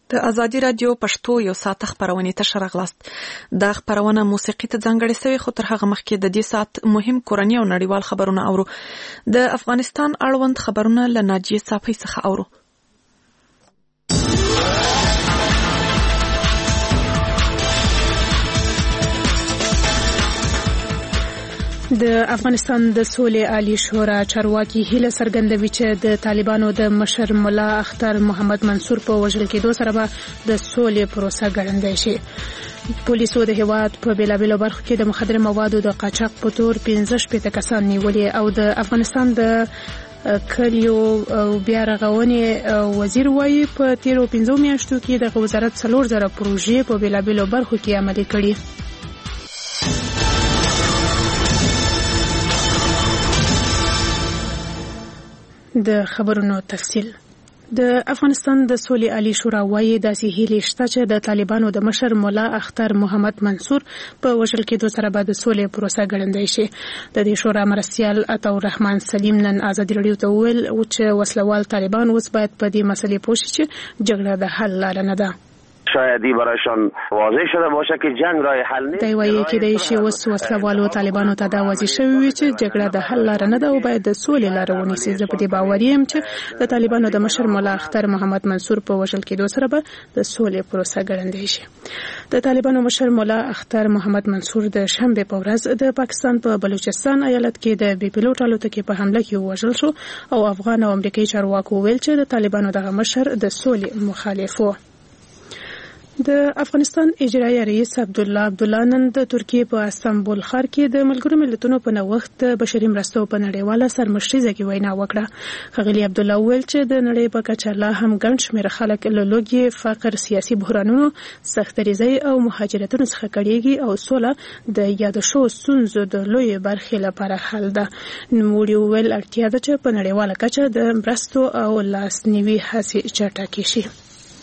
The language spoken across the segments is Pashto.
د ازادي رادیو پښتو یو ساعت خبرونه ته راغلاست. دا خبرونه موسیقي ته ځانګړې شوی، خو تر هغه مخکې د دې ساعت مهم کورنی او نړیوال خبرونه اورو. د افغانستان اړوند خبرونه له ناجیه صافی څخه اورو. د افغانستان د سولې عالی شورا چارواکي هیله څرګندوي چې د طالبانو د مشر مولا اختر محمد منصور په وژل کېدو سره به د سولې پروسه ګړندۍ شي. پولیسو د هیواد په بیلابیلو برخو کې د مخدره موادو د قاچاق په تور 15 کسان نیولي او د افغانستان د کلیو او بیا رغونې وزیر وایي په تیرو 15 میاشتو کې د وزارت 4000 پروژې په بیلابیلو برخو کې عملي کړي. د خبرونو تفصیل. د افغانستان د سولې عالی شورا وايي داسې هیلې شته چې د طالبانو د مشر مولا اختر محمد منصور په وژل کېدو سره به د سولې پروسه ګړندۍ شي. د دې شورا مرستیال عطاالرحمن سلیم نن ازادي رادیو ته وویل چې وسلوال طالبان اوس باید په دې مسلې پوه شي چې جګړه د حل لاره نه ده. شایدی برایشان واضح شده باشه که جنگ راه حل نیست. دی وایي چې د شی وسلوالو طالبانو ته دا واضح شوی وي چې جګړه د حل لاره نه ده او باید د سولې لاره ونیسي. زه په دې باور یم چې د طالبانو د مشر مولا اختر محمد منصور په وژل کېدو سره به د سولې پروسه ګړندۍ شي. د طالبانو مشر مولا اختر محمد منصور د شنبه په ورځ د پاکستان په بلوچستان ایالت کې د بي پيلوټ الوتکې په حمله کې وژل شو او افغان او امریکایي چارواکو ویل چې د طالبانو دغه مشر د سولې مخالف و. د افغانستان اجرایي رئیس عبدالله نن د ترکیه په استانبول ښار کې د ملګرو ملتونو په نوښت د بشري مرستو په نړیواله سرمشریزه کې وینا وکړه. ښاغلي عبدالله وویل چې د نړۍ په کچه لا هم ګڼ شمېر خلک له لوږې، فقر، سیاسي بحرانونو، سختریزۍ او مهاجرتونو څخه کړېږي او سوله د یاد شوو ستونزو د لویې برخې لپاره حل ده. نوموړي وویل اړتیا ده چې په نړیواله کچه د مرستو او لاسنیوي هڅې چټکې شي.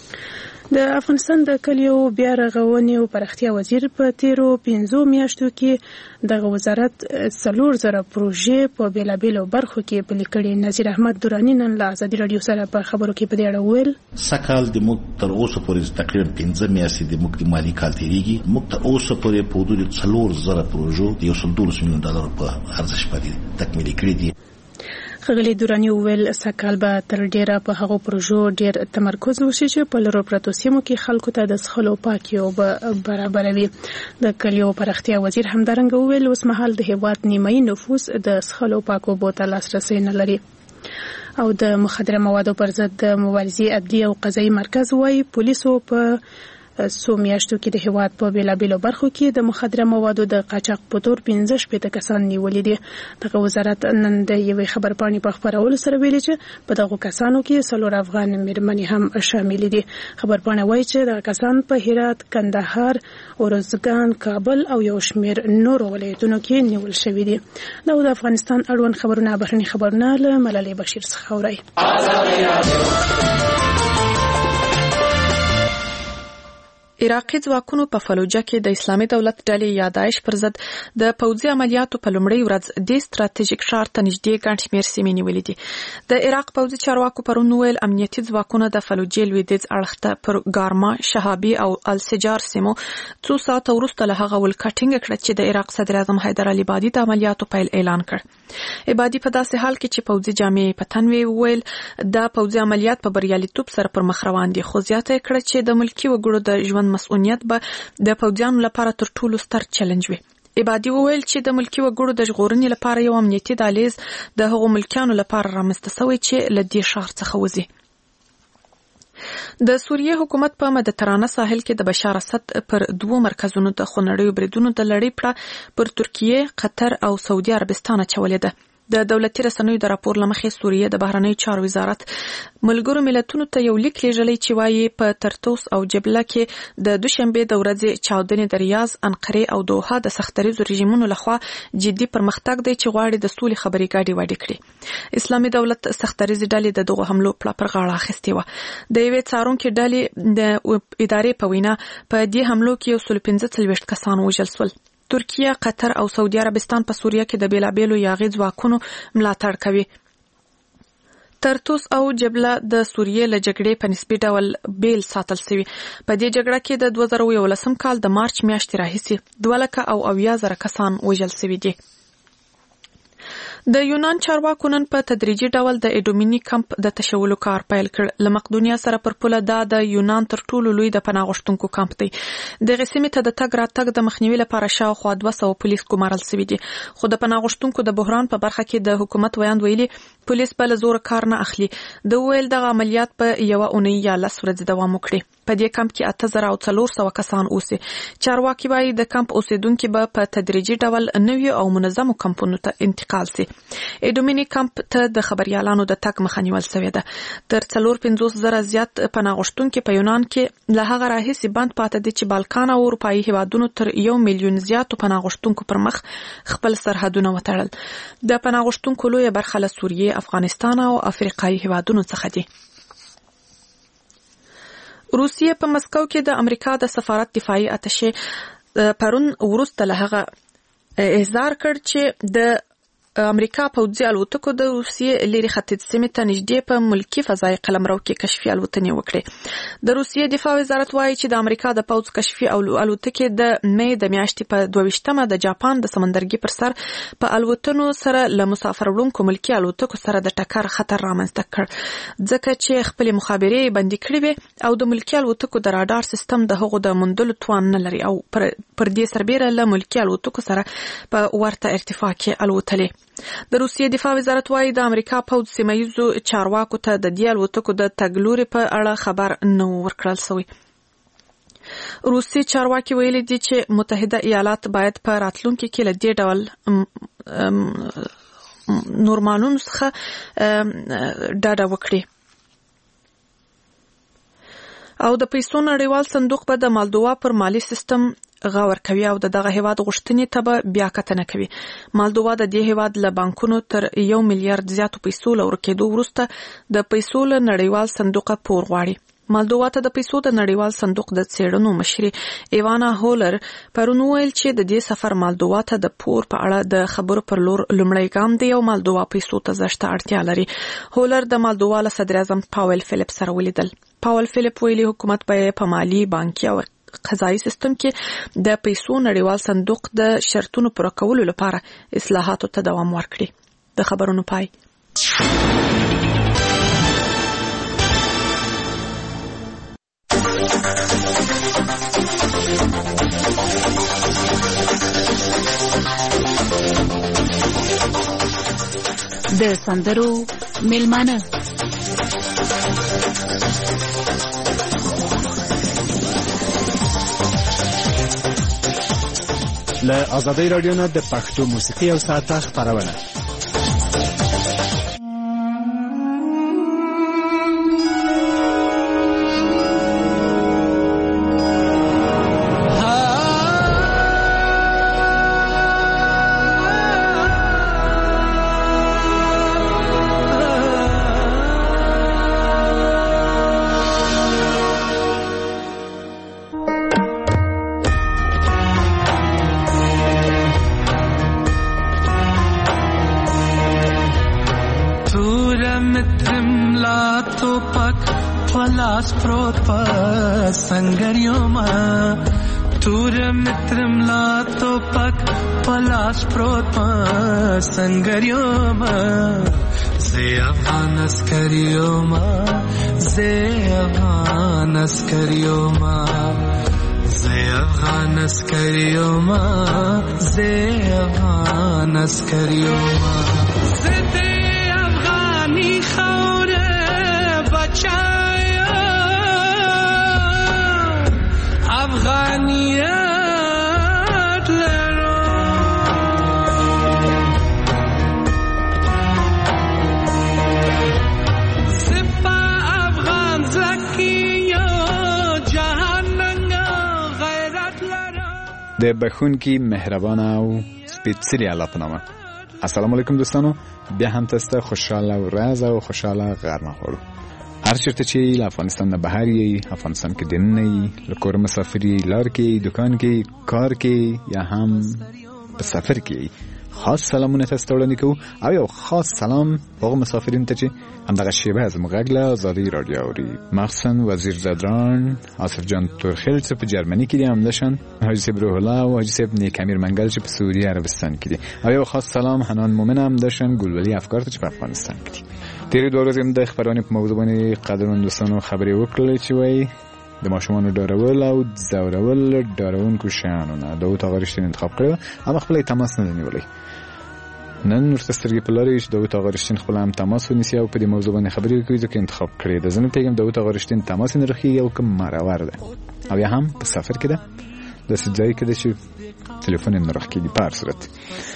د افغانستان د کلیو بیا رغونې او پراختیا وزیر په تیرو 15 میاشتو کې د وزارت 4000 پروژې په بیلابیلو برخو کې پلي کړي. نذیر احمد درانی نن له ازادي رادیو سره په خبرو کې په دې اړه وویل سکهال د موږ تر اوسه پورې تقریبا 15 میاشتې د موږ د مالی کال تیریږي. موږ تر اوسه پورې په حدود 4000 پروژو د $112 میلیون په ارزش باندې تکمیل کړي دي. ښاغلي درانی وویل سکهال به تر ډیره په هغو پروژو ډیر تمرکز وشي چې په لرو پرتو سیمو کې خلکو ته د څښلو پاکي اوبه برابروي. د کلیو پراختیا وزیر همدارنګه وویل اوس مهال د هیواد نیمایي نفوس د څښلو پاکو اوبو ته لاسرسی نه لري. او د مخدره موادو پر ضد د مبارزې عدلي او قضایي مرکز وايي پولیسو په څو میاشتو کې د هیواد په بیلابیلو برخو کې د مخدره موادو د قاچاق په تور 15 کسان نیولي دي. دغه وزارت نن د یوې خبرپاڼې په خپرولو سره ویلي چې په دغو کسانو کې 4 افغان میرمنې هم شامل دي. خبرپاڼه وایي چې دغه کسان په هرات، کندهار، ارزګان، کابل او یو شمېر نورو ولایتونو کې نیول شوي دي. دا د افغانستان اړوند خبرونه بهرني خبرونه له ملالۍ بشیر څخه اورئ. عراقي ځواکونو په فلوجه کې د اسلامي دولت ډلې یا داعش پر ضد د پوځي عملیاتو په لومړۍ ورځ د ستراتیژیک ښار ته نږدې ګڼ شمېر سیمې نیولې دي. د عراق پوځي چارواکو پرون وویل امنیتي ځواکونه د فلوجې لویدیځ اړخ ته پر ګارما، شهابي او السجار سیمو څو ساعته وروسته له هغه ولکه ټینګه کړه چې د عراق صدر اعظم حیدر علي بادي د عملیاتو پیل اعلان کړ. عبادي په داسې حال کې چې پوځي جامې په تن ویل د پوځي عملیات په بریالیتوب سره پر مخ روان دي، خو زیاته کړه چې د ملکي وګړو د ژوند مسؤلیت به د پوځیانو لپاره تر ټولو ستر چیلنج وي. عبادي وویل چې د ملکي وګړو د ژغورنې لپاره یو امنیتي دهلیز د هغو ملکیانو لپاره رامنځته شوی چې له دې ښار څخه وځي. د سوریې حکومت په مدیترانه ساحل کې د بشار اسد پر 2 مرکزونو د خونړیو بریدونو د لړۍ پړه پر ترکیه، قطر او سعودي عربستان چولې ده. د دولتي رسنیو د راپور لمخې سوریه د بهرنیو چارو وزارت ملګرو ملتونو ته یو لیک لیږلی چې وایي په ترتوس او جبله کې د دوشنبه د ورځې چاودنې د ریاض، انقره او دوحه د سختریزو رژیمونو لخوا جدي پرمختګ دی چې غواړي د سولې خبرې ګاډي وډې کړي. اسلامي دولت سختریزې ډلې د دغو حملو پړه پر غاړه اخیستې وه. د یوې څارونکې ډلې د ادارې په وینا په دې حملو کې 145 کسان وژل شول. ترکیه، قطر او سعودي عربستان په سوریه کې د بیلابیلو یاغي ځواکونو ملاتړ کوي. ترتوس او جبله د سوریې له جګړې په نسبي ډول بیل ساتل شوی. په دې جګړه کې د 2011 کال د مارچ میاشتې راهیسې 2,000 کسان وژل شوي دي. د یونان چارواکو نن په تدریجي ډول د ایډومینی کمپ د تشولو کار پیل کړ. له مقدونیا سره پر پوله دا د یونان تر ټولو لوی د پناه غوښتونکو کمپ دی. دغه سیمې ته د تګ راتګ د مخنیوي لپاره شاوخوا 200 پولیس ګمارل شوي دي. خو د پناه غوښتونکو د بحران په برخه کې د حکومت ویاند ویلي پولیس بل زور کار نه اخلي. د ویل دغه عملیات په یو اونۍ یا 10 ورځې دوام وکړي. په دې کمپ کې 8400 کسان اوسي. چارواکي وايي د کمپ اوسیدونکو به په تدریجي ډول نوي او منظمو کمپونو ته انتقال شي. ایډومینی کمپ ته د خبريالانو د تک مخه نیول شوې ده. تر 450,000 زیات پناه غوښتونکو په یونان کې له هغه راهیسې بند پاتې دي چې بالکان او اروپایي هیوادونو تر 1 میلیون زیات پناه غوښتونکو پر مخ خپل سرحدونه وتړل. د پناه غوښتونکو لوی برخه له سوریې، افغانستان او افریقایي هیوادونو څخه دي. روسیه په مسکو کې د امریکا د سفارت دفاعي اتشې پرون وروسته له هغه احضار کړ چې د امریکا پوځي الوتکو د روسیې لري ختیځ سیمې ته نږدې په ملکی فضای قلمرو کې کشفي الوتنې وکړې. د روسیې دفاع وزارت وایي چې د امریکا د پوځ کشفي الوتکې د مې د میاشتې په 22مه د جاپان د سمندرګي پر سر په الوتنو سره له مسافر وړونکو ملکی الوتکو سره د ټکر خطر رامنځته کړ، ځکه چې خپل مخابرې بندي کړې وي او د ملکی الوتکو د راډار سیستم د هغو د موندلو توان نه لري او پر دې سربېره له ملکی الوتکو سره په ورته ارتفاع کې الوتلې. د روسیې دفاع وزارت وايي د امریکا پوځ سیمایي چارواکو ته د دې الوتکو د تګلوري په اړه خبر نه ورکړل شوی. روسي چارواکي ویلي دي چې متحده ایالات باید په راتلونکي کې له دې ډول نورمالونو څخه ډاډه وکړي. او د پیسو نړیوال صندوق به د مالدووا پر مالی سیستم غور کوي او دغه هیواد غوښتنې ته به بیا کتنه کوي. مالدووا د دې هیواد له بانکونو تر 1 میلیارډ زیاتو پیسو لورکېدو وروسته د پیسو له نړیوال صندوق پور غواړي. مالدووا ته د پیسو د نړیوال صندوق د څېړنو مشري ایوانا هولر پرون ویل چې د دې سفر مالدووا ته د پور په اړه د خبرو پر لور لومړی ګام دی او مالدووا پیسو ته زشته اړتیا لري. هولر د مالدووا له صدر اعظم پاول فلیپ سره ولیدل. پاول فلیپ ویلي حکومت به په مالی، بانکي او قضایي سیستم کې د پیسو نړیوال صندوق د شرطونو پوره کولو لپاره اصلاحاتو ته دوام ورکړي. د خبرونو پای. د سندرو میلمانه له آزادۍ رادیو نه د پښتو موسیقي او ساعته خبرونه. संगरियोमा तूर मित्रमला तो पक पलाश प्रोत संगरियोमा ze afghanaskariyoma ze afghanaskariyoma ze afghanaskariyoma ze afghanaskariyoma ze afghani khawre bacha افغانیت لرو سپا افغان زکیو جهاننګ غیرت لرو. د بخونکی مهربان او سپیڅلی الله په نامه. السلام علیکم دوستانو، بیا هم تاسو ته خوشاله ورځ او خوشاله غرمه غواړو. هر چیرته چې له افغانستان نه بهر یې، افغانستان کې دننه یې، له کور مسافر یې، لار کې، دکان کې، کار کې یا هم په سفر کې، خاص سلامونه تاسو ته وړاندې کوو او یو خاص سلام هغه مسافرینو ته چې همدغه شیبه از غږ له ازادي رادیو اوري، مخصوصا وزیر زادران آصف جان تورخیل چې په جرمني کې دي، همداشان حاجی صاحب روح الله او حاجی صاحب نیک امیر منګل چې په سعودي عربستان کې دي، او یو خاص سلام حنان مومن همداشان ګلولی افکار ته چې په افغانستان کې دي. تیرې دوه ورځې د خبرونه په موضوع باندې قدرمن دوستانو خبرې وکړلې چې وایي د ماشومانو ډارول او ځورول ډارونکو شیانو نه داود آقا رښتین انتخاب کړی، اما خپل تماس نه نیولی. نن ورته سترګې په لارې چې داود آقا رښتین خپل هم تماس ونیسي او په دې موضوع باندې خبرې وکړي ځکه انتخاب کړی ده. زه نه پوهېږم داود آقا رښتین تماس یې نه رخېږي او که مرور ده او یا هم په سفر کې ده، داسې ځای کې ده چې تلیفون یې نه راخکېږي. په هر صورت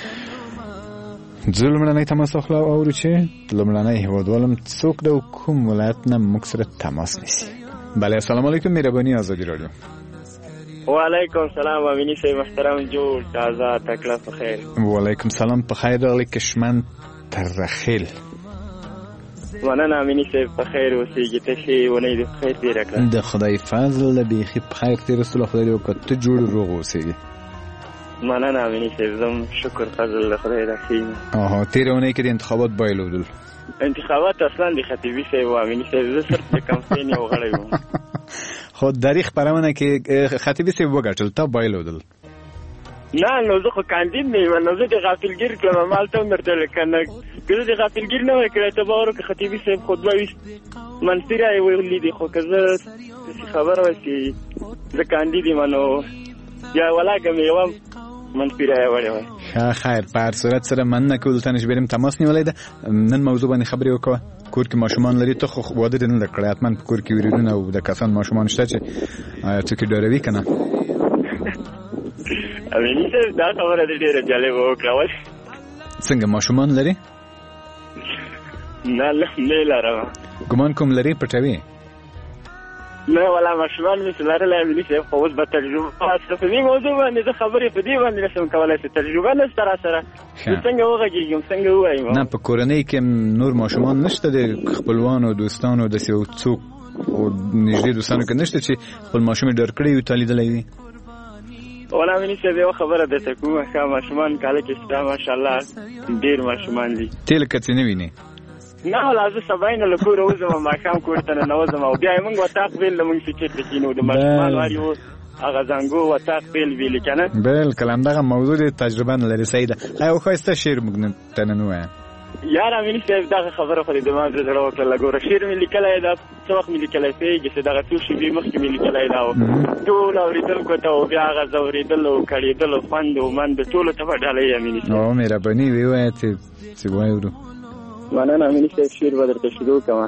زه لومړنی تماس اخلو او اورو چې لومړنی هېوادوالم څوک ده او کوم ولایت نه موږ سره تماس نیسي. بله السلام علیکم، مهرباني آزادی رادیو. وعلیکم سلام امینی صاحب محترم، جوړ تازه تکړه په خیر. وعلیکم سلام، په خیر راغلی کشمن ترخیل. مننه امینی صاحب، په خیر اوسېږي، تشې ونې دې په خیر تېره کړه. د خدای فضل له بیخي په خیر تېره سوله، خدای دې وکړه ته جوړ روغ اوسېږي. مننه امینی صاحب، زم شکر فضل له خدای راخېږي. تېره اونۍ کې د انتخابات بایلودل. انتخابات اصلا د خطیبي صاحب و امینی صاحب، زه صرف د کمپین یو غړی وم. خو داری خبرونه کې خطیبي صاحب وګټل، تا بایلودل. نه نو زه خو کاندید نه یم، نو زه د غافلګیر کړم، مالته هم درته کنه که زه د غافلګیر نه وای کړی ته به اورو که خطیبي صاحب خطبه ویست منفي رایې ویلي دي، خو که زه خبره وه چې زه کاندید یم نو یا ولاکه مې یوه منفي رایه وړې وای. خیر په هر صورت سره مننه کولو ته نشي بریم تماس نیولی ده. نن موضوع باندې خبرې وکړه. کور کې ماشومان لري، ته خو واده دې نه ده کړی، حتما په کور کې وریدونه او د کسان ماشومان شته چې څوک یې ډاروي که نه؟ امیني صاحب دا خبره دې ډېره جالبه وکړه. څنګه ماشومان لري؟ نه نه لرم. ګمان کوم لري پټوي؟ نه ولا ماشومان مې لرلی امیني صاحب، خو اوس به تجربه په دې موضوع باندې زه خبرې په دې باندې نشم کولی چې تجربه نشته راسره، زه څنګه وغږېږم څنګه ووایم. نه په کورنۍ کې نور ماشومان نشته د خپلوانو دوستانو داسې یو څوک او نږدې دوستانو کې نشته چې خپل ماشوم یې ډار کړی وي تا لیدلی وي؟ ولا امیني صاحب یوه خبره درته کومه، ښه ماشومان کاله کې شته ماشاءالله ډېر ماشومان دي. ته لکه څه نه وینې؟ نه ولا زه سبا یې نه له کوره وځم، ماښام کور ته ننوځم او بیا یې موږ وطاق بیل له موږ چې چېرته کښېنو د ماشومان واري و هغه زنګو وطاق بیل ویلې که نه. بلکل همدغه موضوع د تجربه نه لري. صحیح ده. یو ښایسته شعر موږ ته نن ووایه. یار امیني صاحب دغه خبره خو دې دماغ د زړه وکړله. ګوره شعر مې لیکلی دا څه وخت مې لیکلی پوهېږي چې دغه څو شېبې مخکې مې لیکلی دا و، ټول اورېدونکو ته او بیا هغه ځورېدل او کړېدل او خوند او مند ټولو ته به ډالۍ امیني صاحب. او مهرباني ووایه چې واورو. مننه امیني صاحب، شعر به درته شروع کړمه.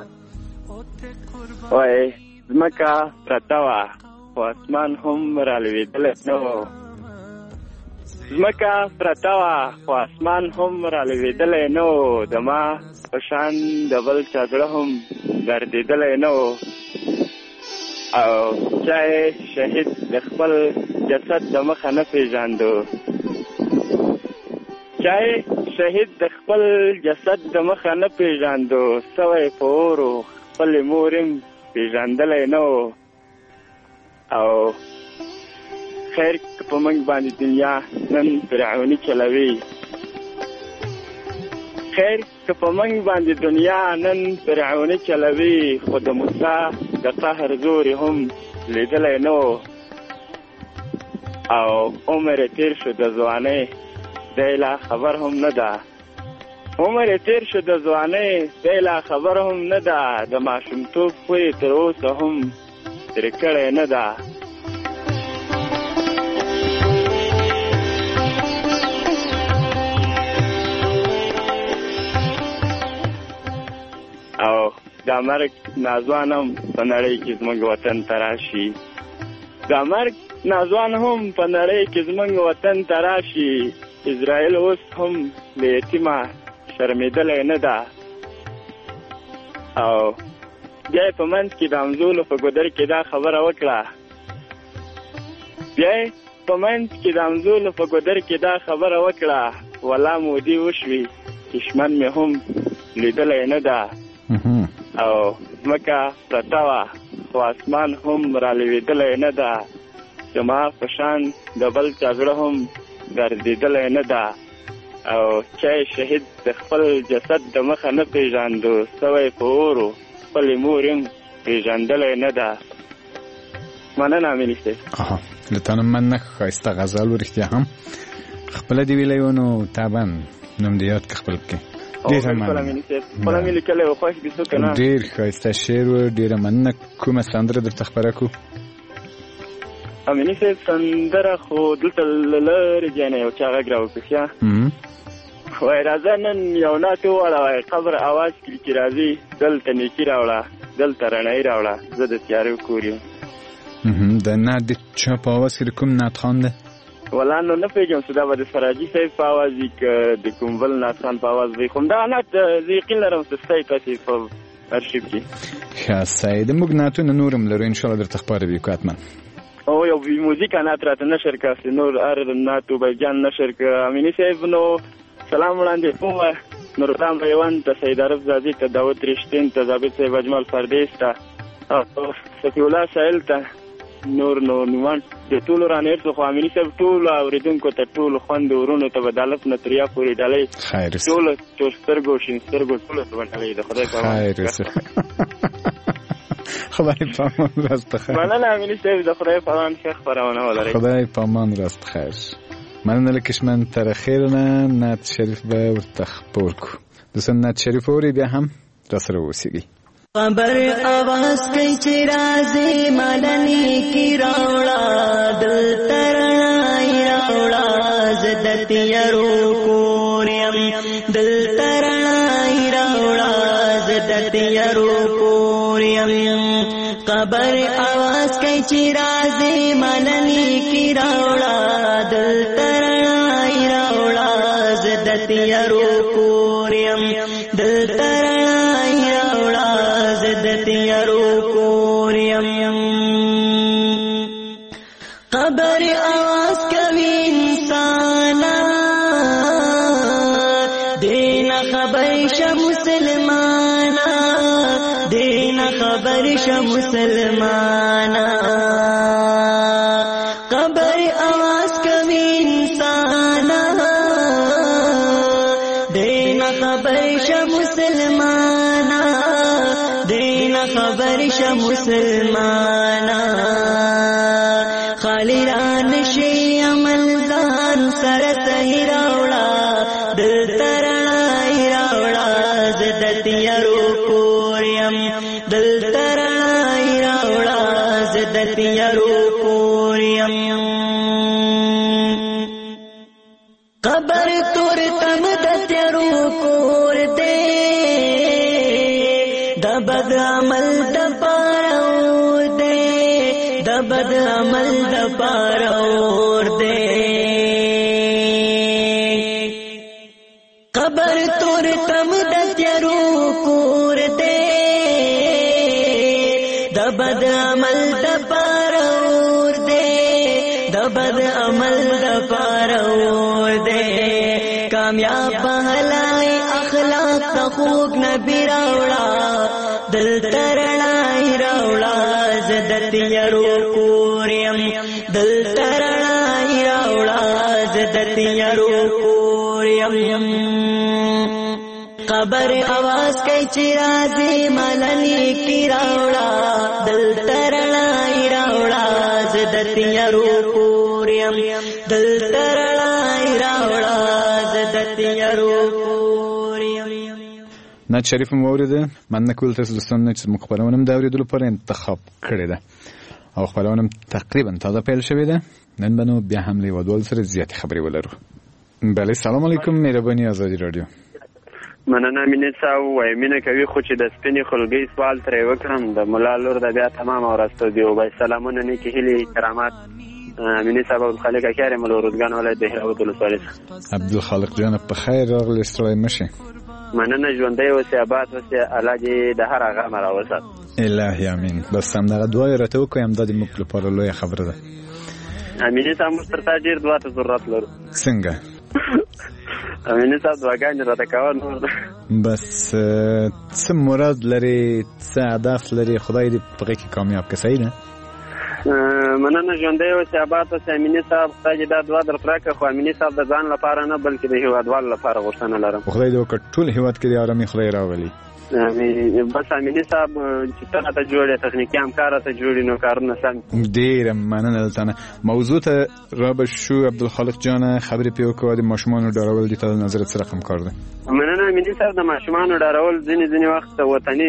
وایي ځمکه پرته وه خو اسمان هم رالوېدلی نه و، ځمکه پرته وه خو اسمان هم رالوېدلی نه و، د ما په شان د بل چا زړه هم ګرځېدلی نه و، او چا یې شهید د خپل جسد د مخه نه پېژاندو، چا یې شهید د خپل جسد د مخه نه پېژاندو، سوی په اورو خپلې مور هم پېژندلی نه و، او خیر که په موږ باندې دنیا نن فرعوني چلوي، خیر که په موږ باندې دنیا نن فرعوني چلوي، خو د موسی د قهر زور هم لیدلی نه و، او عمر یې تېر شو د ځوانۍ دی لا خبر هم نه ده، عمر یې تېر شو د ځوانۍ دی لا خبر هم نه ده، د ماشومتوب خو یې تر اوسه هم ترې کړی نه ده. او دا مرګ ناځوان هم په نړۍ کې زموږ وطن ته راشي، دا مرګ ناځوان هم په نړۍ کې زموږ وطن ته راشي، اسرائیل اوس هم له یتیمه شرمېدلی نه ده، او بیا یې په منځ کې د همزولو په ګودر کې دا خبره وکړه، بیا یې په منځ کې د همزولو په ګودر کې دا خبره وکړه، ولا مودې وشوې دشمن مې هم لیدلی نه ده، او ځمکه پرته وه خو اسمان هم رالوېدلی نه ده، زما په شان د بل چا زړه هم ګرځېدلی نه ده، او چای شهید د خپل جسد د مخه نه پیژاندو سوی په اورو خپل مور هم پیژندلی نه ده. مننه امیني صاحب. له تا نه مننه. ښایسته غزل و رښتیا هم خپله دې ویلی و نو طبعا نوم دې یاد که خپل کې. ډېره مننه. خپله مې لیکلی و خوښ دې څو که نه. ډېر ښایسته شعر و. ډېره مننه. کومه سندره درته خپره کړو؟ امیني صاحب سندره خو دلته له لرې ځای نه یو چا غږ راوکښیا وایي راځه نن یو نعت وواړه وایي قبر اواز کړي چې راځي دلته نیکي راوړه دلته رڼایي راوړه زه د تیارو کور یم. د نعت د چا په اواز کې د کوم نعت خان دی؟ والله نو نه پوهېږم چې دا به د سراجي صاحب په اواز وي که د کوم بل نعت خان په اواز وي. خو همدغه نعت زه یقین لرم چې ستایي تاسې په ارشیف کې. ښه سعید موږ نعتونه نور هم لرو انشاءالله درته خپاره به یو که حتما. او یو موزیک نعت راته نشر که نور هر نعت وبیجان نشر که امیني صاحب نو سلام وړاندې کوم نورستان پیوند ته سید عرب زادي ته داود رشتین ته ضابط صاحب اجمل فردیس ته او صفی الله سائل ته نور نو نومان د ټولو رانیر څخه امیني صاحب ټولو اورېدونکو ته ټولو خویندو ورونو ته به د الف نه تر یا پورې ډالۍ ټولو تورسترګو شین سترګو ټولو ته به ډالۍ د خدای په خدای په امان راست خیر. مننه امیني صاحب د خدای په امان ښه خپرونه ولرئ. خدای په امان راست خیر. مننه له کشمن تر خیر نه نعت شریف به ورته خپور کو. دوستان نعت شریف اوري بیا هم راسره اوسئ. خبر आवाज کوي چې راځي مالني کی راوړه دل ترای راوړه زدت یرو کوریم دل ترای راوړه زدت یرو کوریم خبر आवाज کوي چې راځي مالني کی راوړه دل ترای راوړه زدت یرو کوریم دل ترای راوړه زدت یرو کوریم خبر आवाज کوي انسانا دین خبر ش مسلمانا دین خبر ش مسلمانا خبر आवाज کوي انسانا دین خبر ش مسلمانا دین خبر ش مسلمانا خالی ران شي عمل ځان سره صحیح راوړه دل ترای راوړه زدت یرو کوریم دل ترای راوړه زدت یرو کوریم قبر تور تم د تیرو کور دے د بد عمل د پاره دے د بد عمل د پاره دے قبر تور تم د تیرو کور دے د بد عمل د پاره دے د بد عمل د پاره دے کامیاب بهلای اخلاق ته خوب نبی راوړه دل ترړای راوړه زدت یرو کوریم دل ترړای راوړه زدت یرو کوریم خبر आवाज کوي چې راځي ملني کی راوړه دل ترړای راوړه زدت یرو کوریم دل ترړای راوړه زدت یرو کوریم. نعت شریف مو اوریده. مننه کول تاسو دوستانو چې موږ خپرونه د اوریدلو لپاره انتخاب کړې ده او خپرونه تقریبا تازه پیل شوې ده. نن بنو بیا هم له ودول سره زیاتې خبرې ولرو. بله سلام علیکم مهرباني آزادي رادیو. مننه مینه صاحب وای مینه کوي خو چې د سپینې خلګي سوال ترې وکړم د مولا لور د بیا تمام اورستو دی او سلامونه نه کې هلي کرامات مینه صاحب خالق اکرم ولورودګان ولایت دهراوت ولسوالۍ عبدالخالق جان په خیر راغلی ستړی مشه. مننه ژوندۍ اوسې آباد اوسې الله دې د هر هغه مر اوسات الهي امين. بس هم دغه دعا راته وکړم د دې موږ لپاره لوی خبره ده. امینه صاحب مسترتا ډیر دعا ته ضرورت لرو. څنګه امینه صاحب دعاګانې راته کوه نور بس څه مراد لري څه هدف لري خدای دې په کې کامیاب کړي. صحیح ده مننه ژوندی اوسې آباد اوسې امیني صاحب خدای دې دا دعا در راکړه خو امیني صاحب د ځان لپاره نه بلکې د هیوادوالو لپاره غوښتنه لرم خدای دې وکړي ټول هیواد کې د آرامي خدای راولي بس امیني صاحب چې ته راته جوړې تخنیکي همکار راته جوړې نو کارونه سم ډېره مننه دلته موضوع ته را به شو عبدالخالق جانه خبرې پې وکړه د ماشومانو ډارول دي ته د نظرت څه رقم کار دی مننه امیني صاحب د ماشومانو ډارول ځینې وخت وطني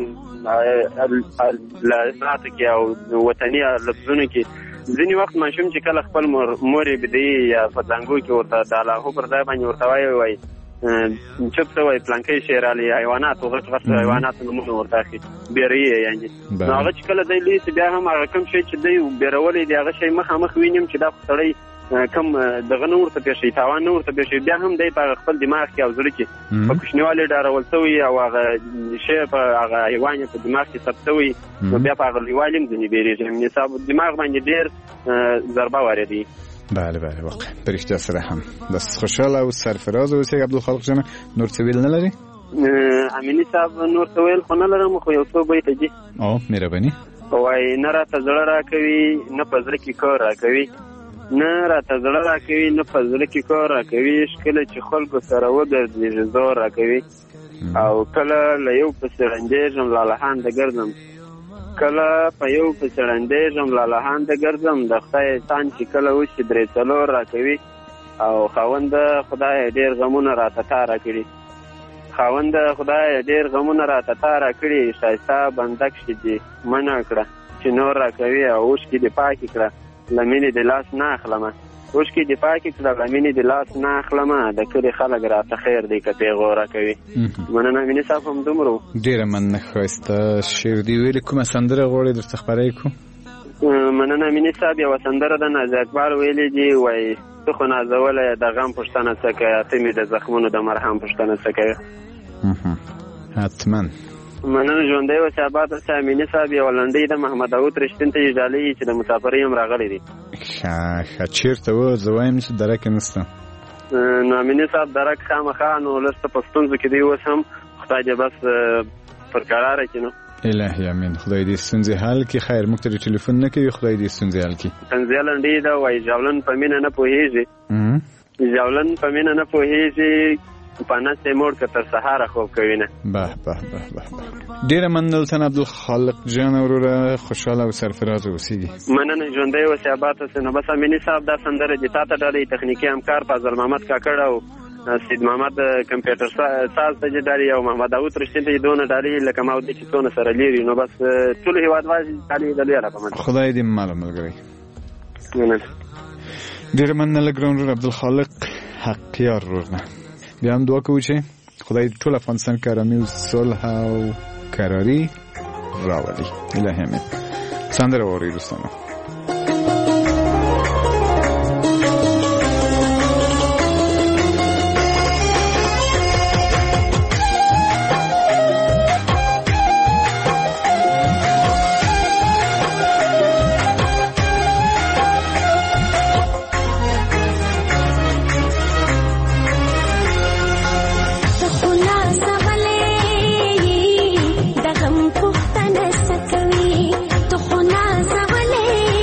لاساتو کې او وطني لفظونو کې ځینې وخت ماشوم چې کله خپل مور یې بدي یا په ځانګو کې ورته د الله پر ځای باندې ورته وایي چپ ته وایي پلانکی شی رالی حیواناتو غټ حیواناتو نومونه ورته اخلي بیروي یې یعنې نو هغه چې کله دی لوی سي بیا هم هغه کوم شی چې دی بیرولی دی هغه شی مخامخ وینم چې دا خو سړی کم دغه نه ورته پېښوي تاوان نه ورته پېښوي بیا هم دی په خپل دماغ کې او زړه کې په کوچنیوالي ډارول شوی او هغه شی په هغه حیوان یې په دماغ کې ثبت شوی نو بیا په هغه لویوالي هم ځینې بیرېږي نصاب دماغ باندې ډېر ضربه واردوي بله بله واقعا پرشته سره هم بس خوشحاله او سرفراز اوسې عبدالخالق جان نور څه ویل نه لري امیني صاحب نور څه ویل خو نه لرم خو یو څو بیته دي مهرباني وایي نه راته زړه راکوي نه په زړه کې کار راکوي نه راته زړه راکوي نه په زړه کې کار راکوي کله چې خلکو سره وګرځېږي زور راکوي او کله له یو پسې ړندېږم لالهانده ګرځم کله په یو پسې ړندېږم لالهانده ګرځم د خدای احسان چې کله وشي درې څلور راکوي او خاونده خدای ډېر غمونه راته تاره کړي خاونده خدای ډېر غمونه راته تاره کړي ښایسته بنده کښې دې منع کړه چې نور راکوي او اوښکې دې پاکې کړه له مینې د لاس نه اخلمه اوښکې دې پاکې کړه له مینې د لاس نه اخلمه د کلي خلک راته خیر دی که پیغور راکوي مننه امیني صاحب هم دومره ډېره مننه ښایسته شعر دې ویلې کومه سندره غواړې درته خپره کړو مننه امیني صاحب یوه سندره ده نازي اکبر ویلې دي وایي ته خو نازولی د غم پوښتنه څه کوې ته مې د زخمونو د مرهم پوښتنه څه کوې حتما مننه ژوندی اوسې آباد اوسې امیني صاحب یوه لنډۍ د محمد داود رښتین ته یې ډالۍ چې د مسافرۍ هم راغلی دي ښه چېرته و زه وایم چې درک یې نشته نو امیني صاحب درک خامخا نو لږ څه په ستونزو کې دی اوس هم خدای دې بس پر قراره کړي نو الهي امین خدای دې ستونزې حل کړي خیر موږ ته ټلیفون نه کوي خدای دې ستونزې حل کړي طنزیه لنډۍ ده وایي ژاولن په مینه نه پوهېږي ژاولن په مینه نه پوهېږي په نس یې موړ که تر سهاره خوب کوي نه به ډېره مننه دلته عبدالخالق جان وروره خوشحاله او سرفراز اوسېږي مننه ژوندی اوسې آباد اوسې نو بس امیني صاحب دا سندره دې تا ته ډالۍ تخنیکي همکار فضل محمد کاکړ او سید محمد کمپیوټر ساز ته دې ډالۍ او محمد داود رښتین ته دونه ډالۍ لکه ما ودې چې څونه سره لري نو بس ټول هېوادوال ډالۍ د لویه راپه خدای دې ماله ملګری مننه ډېره مننه له ګران ورور عبدالخالق حقیار ورور نه بیا هم دعا کوو چې خدای ټول افغانستان کې ارامي او صلح او قراري راولي الهي امین سندره واورئ دوستانو دغم پختنه سکوي ته خو نازولې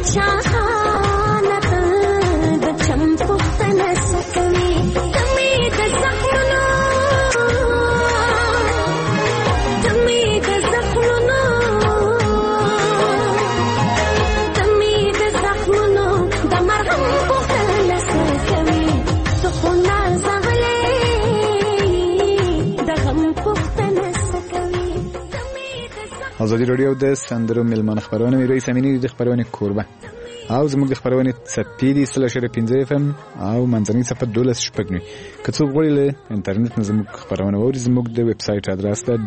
ازادي رادیو د سندرو ملمان خبرونه میروي سمینی د خبرونه کوربه او زموږ د خبرونه سپیدي سلاشر 15 FM او منځنی صفه 12 شپږنی کڅو غوړي له انټرنیټ نه زموږ خبرونه ووري زموږ د ویب سټ ادرس ده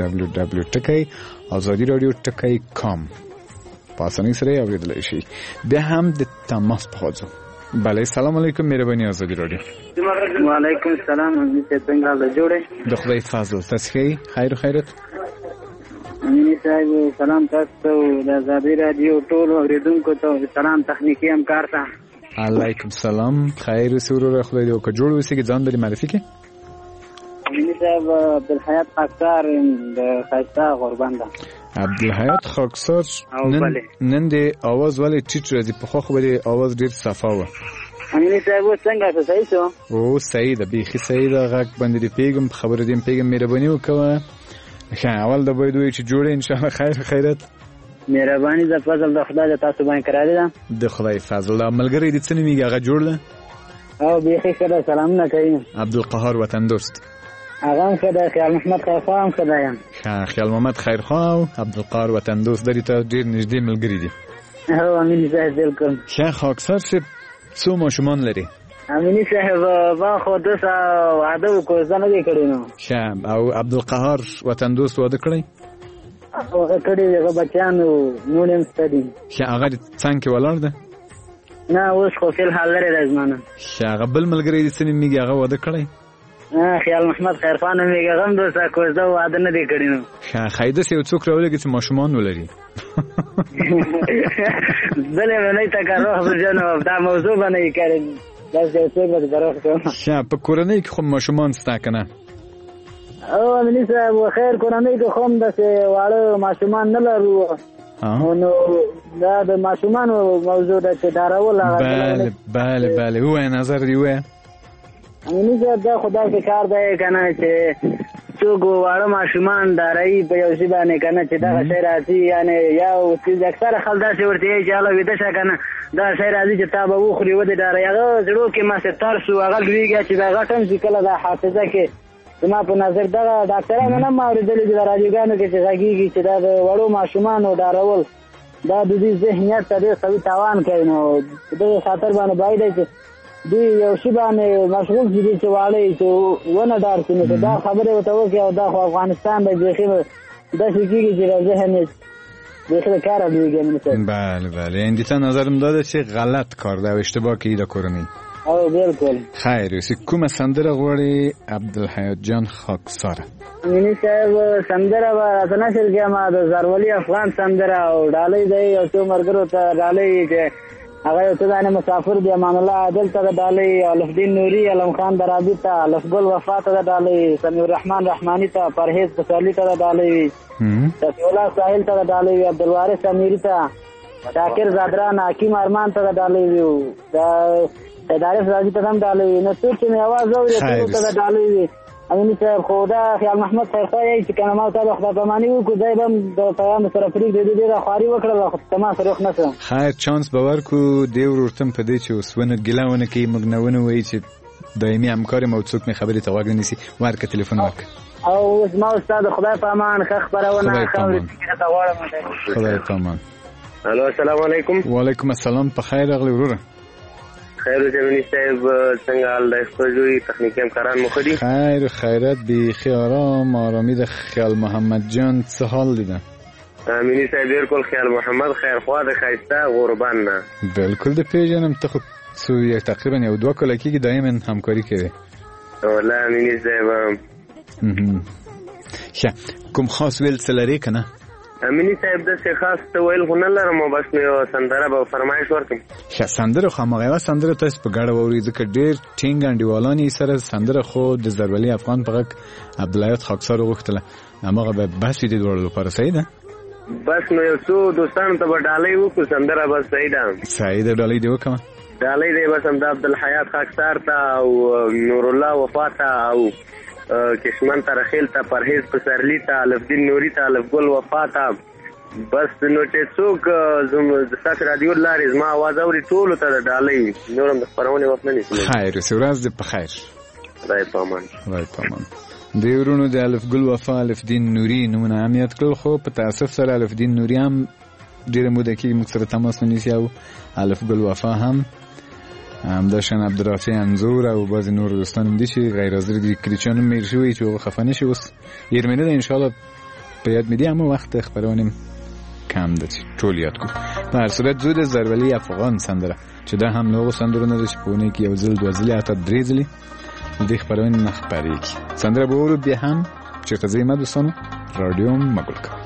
www.azadiradiotakai.com پاسانی سره اوریدل شي به هم د تماس پخوځو. بله سلام علیکم مهرباني ازادي رادیو. وعلیکم السلام دې څنګه له جوړه د خدای فضل تاسو خیر خیرت. امین صاحب سلام تاسو د ازادي رادیو ټول اوریدونکو ته سلام تخنیکی همکار ته. علیکم سلام خیر سرور خدای دې وکړي جوړ وسی کې ځان لري معرفي کې. امین صاحب عبدالحیات خاکسار د خاصه قربان ده. عبدالحیات خاکسار نن د आवाज ولې ټیټ راځي په خو به आवाज ډیر صفا و. امین صاحب څنګه صحیح شو؟ او صحیح ده بیخي صحیح ده غږ باندې پیغام خبر دې پیغام مهرباني وکړه. اول د بيدوي چې جوړه ان شاء الله خیر خیرت. مهرباني د فضل د خدای تاسو باندې کړی ده. د خدای فضل ملګری دې څنګه میږي هغه جوړله او بیخي کړه سلام نه کوي. عبدالقهار وطن دوست هغه خدای خیال محمد خیرخواه خدایم خیال محمد خیرخواه او عبدالقهار وطن دوست درې ته ډیر نږدې ملګری دي. او امین صاحب بالکل شیخ خاکسار څو ماشومان لري؟ امینی صاحب با خود سره وعده وکړ ځنه دې کړی نو. شام او عبدالقهار وطن دوست واده کړی؟ هغه کړی هغه بچانو نونم ستدي. هغه څنګه کې ولاړ ده؟ نه اوس خو فل حال لري رازمانه. هغه بل ملګری دې څنګه میږي هغه واده کړی؟ خیال محمد خیرخواه میږي هغه هم دوسه کوزده واده نه دی کړی نو. خایده سه څوک راولګي چې ماشومان ولري. بلې نه تا کارو ځنه دا موضوع باندې کړی. دا څه څه به درته شا په کورنۍ کې خو ماشومان ستا کنه او امین صاحب خیر کورنۍ کې خو د واړه ماشومان نه لرو نو دا د ماشومان موضوع د دارول بله هو نظر دی و امین صاحب دا خدای کې کار دی کنه چې څوک واړه ماشومان داري په یو ځای باندې کنه چې دا شی راځي یعنی یا چې اکثر خلک دا شی ورته یې چاله ویده شي کنه دا شی راځي چې تا به وخوري و دې داري هغه زړو کې ما ستار شو هغه لویږي چې دا غټم چې کله دا حافظه کې زما په نظر دا ډاکټرانو نه ما اورېدلي چې د راډیوګانو کې چې غږیږي چې دا د وړو ماشومانو ډارول دا د دې ذهنیت ته ډېر قوي تاوان کوي نو د دې خاطر باندې باید چې دوی یو شی باندې مشغول دي چې واړی چې ونه ډار کړي دا خبره وته وکي او دا افغانستان د ځخې د شګيږي چې ذهن دغه کار دیږي منځ. بله اندی ته نظرم داده چې غلط کار ده او اشتباه کوي د کورنۍ. او بالکل خیر اوس کومه سندره غواړي عبدالحیات جان خاکسار؟ مینی صاحب سندره و اتنا شرګه ما د زرولی افغان سندره او ډالۍ دی او څو مرګرو ته ډالۍ کې هغه ته ځانه مسافر دی امان الله عادل ته ډالۍ الفدین نوري علم خان درابی ته لفظل وفا ته ډالۍ سمیع الرحمن رحمانی ته پرهیز بصالی ته ډالۍ تقی الله ساحل ته ډالۍ عبدالوارث امیری ته شاکر زادران حکیم ارمان ته ډالۍ ویو دا ادارې راځي ته هم ډالۍ نو څه چې आवाज اوري ته ډالۍ وی امین صاحب خدا خیال محمد خیرخواه چې کنه ما ته خدای په معنی وکړ دای بم د پیغام سره فریق دې ډیره خواري وکړه خو تمام سره نه سم خیر چانس باور کو دی ورتم په دې چې وسونه ګلاونه کې مګنونه وای چې دایمي همکار مو څوک می خبرې ته واګ نسی ورکه ټلیفون ورک او ما استاد خدای په امان خبرونه خبرې ته غواړم خدای په امان. الو السلام علیکم. وعلیکم السلام په خیر اغلی وروره. خیر زمینی صاحب څنګه حال دی خپلوي تخنیکی همکاران مو خدي خیر خیرت بی آرامی د خیال محمد جان څه حال دی؟ امینی صاحب بالکل خیال محمد خیرخواه د خایسته قربان نه بالکل د پیژنم ته خو څو تقریبا یو دوه کال کې دائما همکاری کوي والله امینی صاحب کوم خاص ویل سلری کنه امینی صاحب د څه خاص ته ویل خو نه لرم بس مې سندره به فرمایش ورکم سندره خو مغه سندره تاسو په ګډه ووري ځکه ډیر ټینګ انډیوالانی سره سندره خو د زرولی افغان په غږ عبدالحیات خاکسار غوښتله هغه به بس دې ورل لپاره صحیح ده بس نو یو څو دوستانو ته به ډالۍ وکړو سندره بس صحیح ده ډالۍ دی وکړه ډالۍ دی بس همدا عبدالحیات خاکسار ته او نور الله وفا ته او کشمن ته رخیل ته پرهیز پسرلی ته الفدین نوری ته الفګل وفا ته بس نو چې څوک د ستاسو رادیو لارې زما اواز اوري ټولو ته د ډالۍ نور هم د خپرونې وخت نه نیسي خیر ورځ دې په خیر خدای په امان د ورونو د الفګل وفا الفدین نوری نومونه هم یاد کړل خو په تاسف سره الفدین نوری هم ډېره موده کې موږ سره تماس ونیسي او الفګل وفا هم همداشان عبدالرافع انزور او بعض نور دوستان هم دي چې غیر حاضر دي کلیچان هم میر شوی چې هغه خفه نشي اوس یرمنه ده انشاءالله په یاد مې دي اما وخت خبرونیم کم ده چې ټول یاد کړو په هر صورت زود زرولي افغان سندره چې دا هم نوغو سندرونه ده چې په اونۍ کې یو ځل دوه ځلې حتی درې ځلې دې خبرونې نه خپرېږي سندره به ورو بیا هم چېرته ځئ ما دوستانو راډیو مه ګل کوئ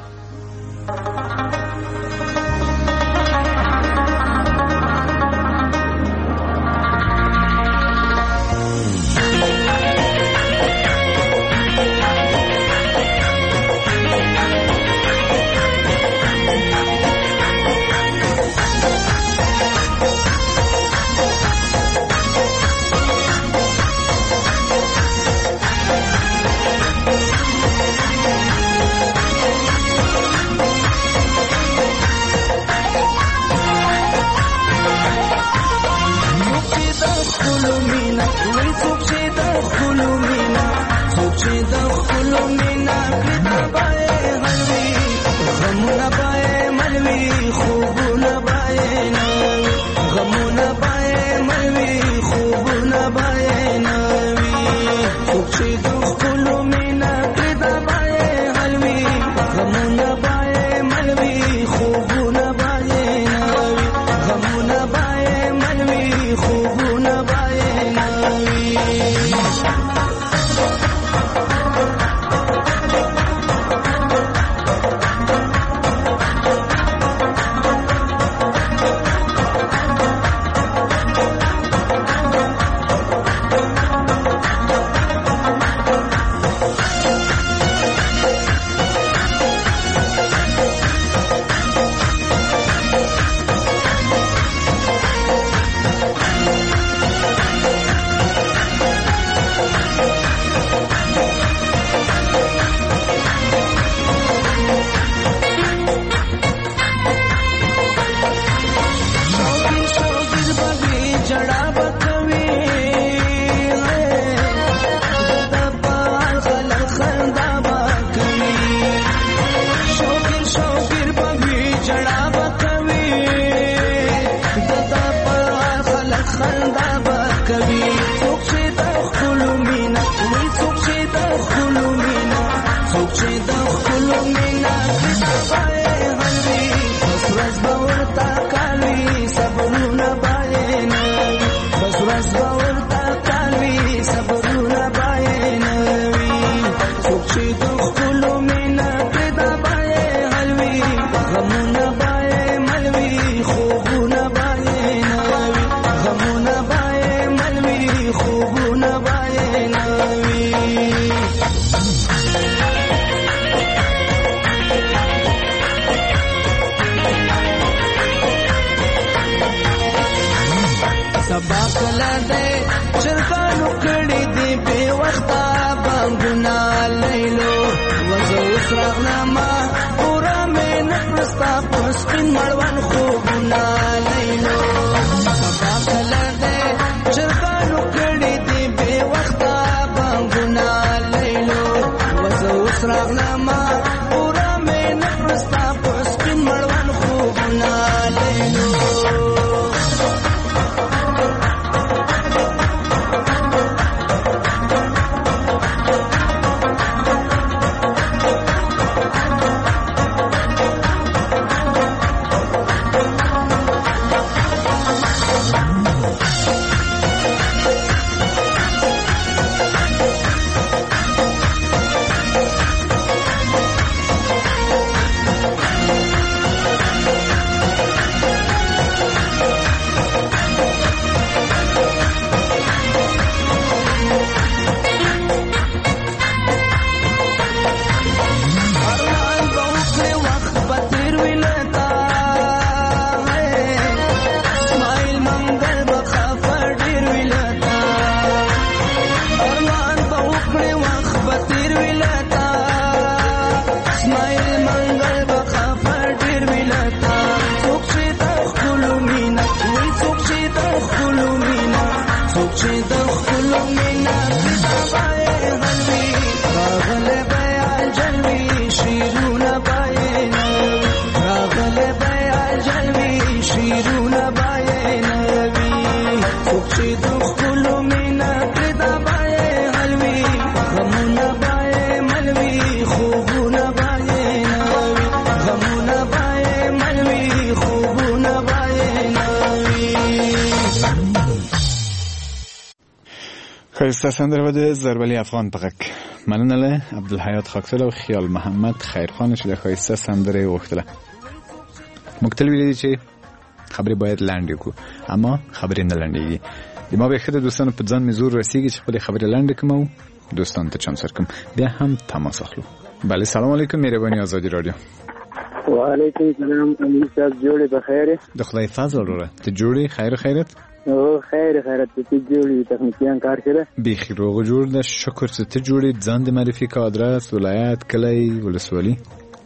خیسته سندره د زربلی افغان په غږ مننه له عبدالحیات خاکسل او خیال محمد خیرخان چې د خیسته سندره وغوښتله. موږ تل ویلي چې خبرې باید لنډې وکړو اما خبرې نه لنډېږي. د ما به ښه د دوستانو په ځان مې زور رسېږي چې خپلې خبرې لنډې کړم او دوستانو ته چانس ورکړم. بیا هم تماس اخلو. بله سلام علیکم مهرباني آزادي رادیو. وعلیکم السلام امیر صاحب جوړې بخیر. د خدای فضل وروره ته جوړې خیرت او خیرت ته جوړې تخنیکیان کار کړه بیخي روغ جوړ ده شکر چې ته جوړې ځان د معرفي کا ادرس ولایت کلی ولسوالي.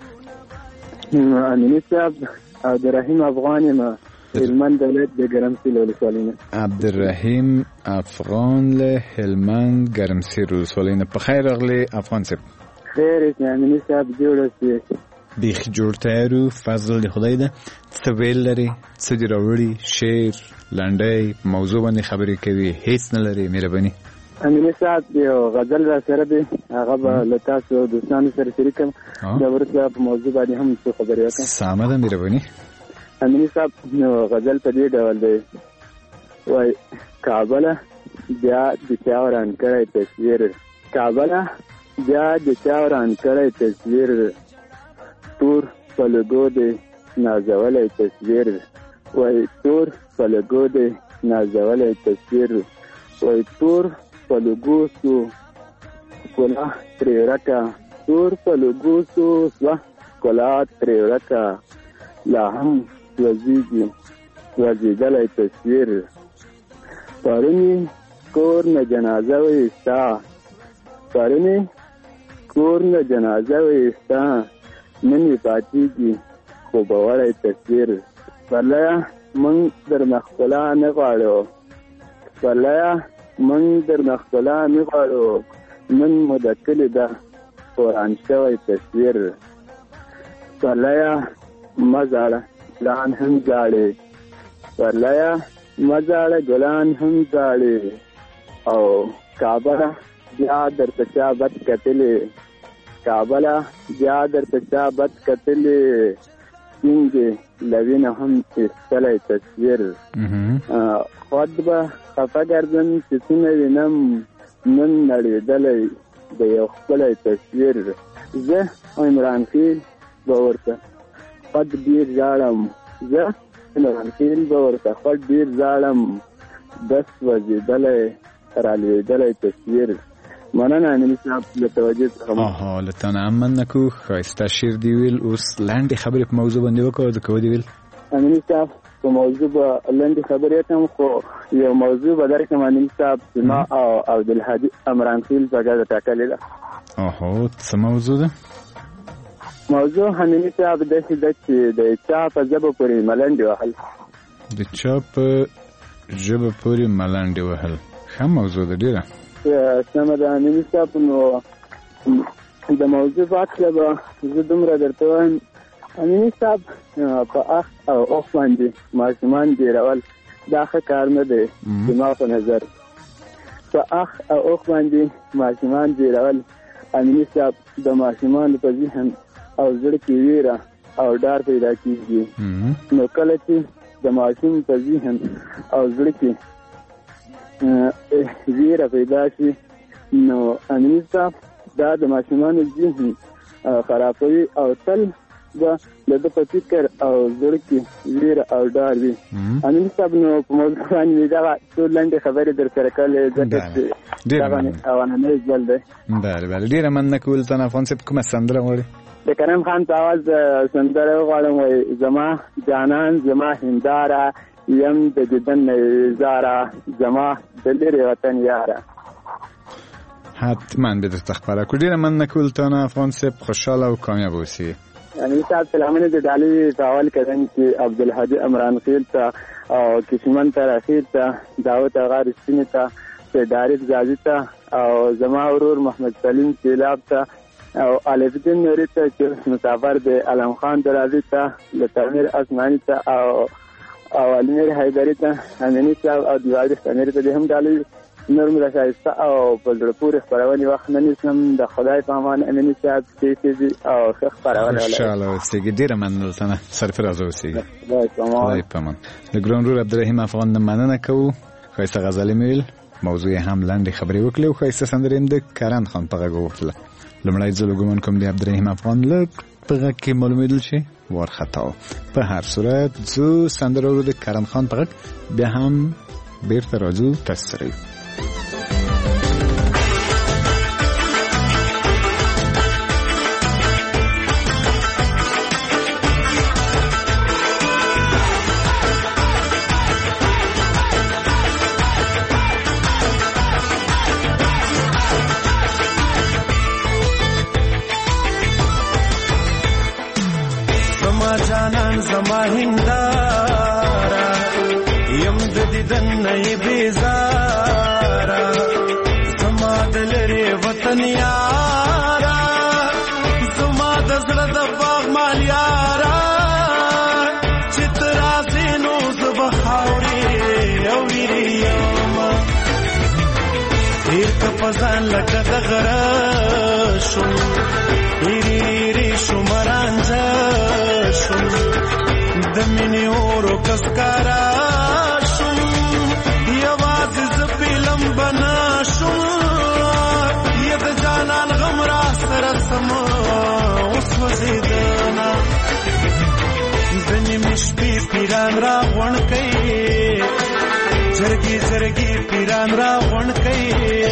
امیر صاحب عبدالرحیم افغان ما هلمند ولایت د ګرمسیر ولسوالۍ نه. عبدالرحیم افغان له هلمند ګرمسیر ولسوالۍ نه. په خیر راغلی افغان صاحب. خیر امیر صاحب جوړ اوسئ. بیخي جوړ تیارو فضل د خدای ده. څه ویل لري څه دې راوړي شعر لنډۍ موضوع باندې خبرې کوي هیڅ نه لري مهرباني. امین صاحب یو غزل را سره دی هغه به له تاسو دوستانو سره شریکم دا ورته په موضوع باندې هم څه خبرې وکړم. سمه ده مهرباني. امین صاحب نو غزل په دې ډول دی وای کابل بیا د چاوران کړی تصویر کابل بیا د چاوران کړی تصویر تور پلګو دی نازولی تصویر وای تور پلګو دی نازولی تصویر وای تور پلګو سو کلا تریرکا تور پلګو سو کلا تریرکا لا هم وزیدلی تصویر پرونی کور نه جنازه ویستا پرونی کور نه جنازه ویستا ننی پاتیږي خو باوړی تصویر پرلیا من در مخبلا نغواړو پرلیا من در مخبلا نغواړو نن مدکلی ده قرآن شوی تصویر پرلیا مزاړه ګلان هم ځاړي پرلیا مزاړه ګلان هم ځاړي او کابله بیا درته چا بد کتلې کابله بیا درته چا بد کتلې څنګه لوینه هم ایستلی تصویر خود به خفه ګرځم چې څونه وینم نن نړېدلی د یو ښکلی تصویر زه عمران خیل به ورته خود ډېر ژاړم زه عمران خیل به ورته خود ډېر ژاړم دس وزېدلی رالوېدلی تصویر. مننه امین صاحب له توجه څخه. له تا نه هم مننه کوو. ښایسته شعر دې ویل. اوس لنډې خبرې په موضوع باندې وکړو د کوه دې ویل. امین صاحب په موضوع به لنډې خبرې کوم خو یو موضوع به درکړم امین صاحب چې ما او عبدالهادي عمران خیل په ګډه ټاکلې ده. څه موضوع ده؟ موضوع امین صاحب داسې ده چې د چا په ژبه پورې ملنډې وهل. د چا په ژبه پورې ملنډې وهل ښه موضوع ده ډېره. سمه ده امین صاحب. نو د موضوع په هکله به زه دومره درته وایم امین صاحب په اخ او اوښ باندې ماشومان ډېرول دا ښه کار نه دی زما په نظر. په اخ او اوښ باندې ماشومان ډېرول امین صاحب د ماشومانو په ذهن او زړه کې ویره او ډار پیدا کېږي. نو کله چې د ماشوم په ذهن او زړه کې ویره پیدا شي نو امین صاحب دا د ماشومانو ذهن خرابوي او تل به د ده په فکر او زړه کې ویره او ډار وي. امین صاحب نو په موضوع باندې دغه څو لنډې خبرې در سره کړلې ځکه چې دغه اولنی ځل دی. بله ډېره مننه کوو. ته افغان صاحب کومه سندره غواړې؟ د کرم خان په اواز سندره وغواړم وایي زما جانان زما هنداره یم د دیدن نظاره زما د لرې وطن یاره. حتما به درته خبره کړو. ډېره مننه کوو له تا نه افغان صاحب. خوشحاله او کامیاب اوسئ. امین صاحب سلامونه د ډالۍ په اول کردن چې عبدالهادي عمران خیل ته او کشمن ته رخیل ته داود اغا رښتیني ته سیدارف زازي ته او زما ورور محمد سلیم سیلاب ته او الفدین نوری ته چې مسافر دی علم خان درازي ته لتامیر اسماني ته او علمیر حیدری ته امینی صاحب او دیواری سمیر ته هم ډالۍ نور مې راښایسته او په زړه پورې خپرونې وخت نه نیسم. د خدای په امان امیني صاحب کیسې او ښه خپرونه خوشحاله اوسېږي. ډېره مننه له سرفراز اوسېږي. خدای په امان. د ګران ورور عبدالرحیم افغان نه مننه کوو. ښایسته غزلې مې ویل. موضوع هم لاندې خبرې وکړې او ښایسته سندرې هم د کرن خان په غږ ووتله. لومړی ځل ګومان کوم د عبدالرحیم افغان لږ په غږ کې معلومېدل چې وارخطا و. په هر صورت ځو سندره ورو د کرن خان په غږ بیا هم بیرته راځو تاسو سره یو. زما هندارا یم د دیدن نه بیزارا زما د لری وطن یارا زما د زړه د باغ مال یارا چترا سينو زب خاوري او ویریام هیر کپزان لکه د غره شو هیری شمرانځ د مینې اورو کسکارا شم یواز زپیلم بنا شم ید جانان غم را سره سم اوس وزیدنا دنی مشپی پیران را غون کئی جرگی جرگی پیران را غون کئی